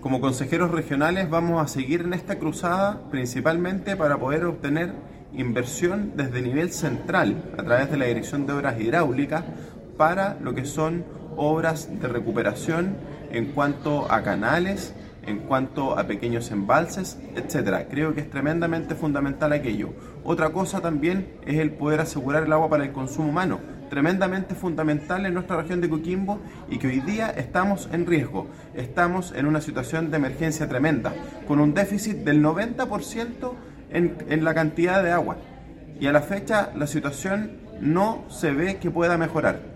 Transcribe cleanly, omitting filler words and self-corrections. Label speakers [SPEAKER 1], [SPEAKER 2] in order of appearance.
[SPEAKER 1] Como consejeros regionales vamos a seguir en esta cruzada principalmente para poder obtener inversión desde nivel central a través de la Dirección de Obras Hidráulicas para lo que son obras de recuperación en cuanto a canales, en cuanto a pequeños embalses, etc. Creo que es tremendamente fundamental aquello. Otra cosa también es el poder asegurar el agua para el consumo humano, tremendamente fundamental en nuestra región de Coquimbo y que hoy día estamos en riesgo. Estamos en una situación de emergencia tremenda, con un déficit del 90% en la cantidad de agua. Y a la fecha la situación no se ve que pueda mejorar.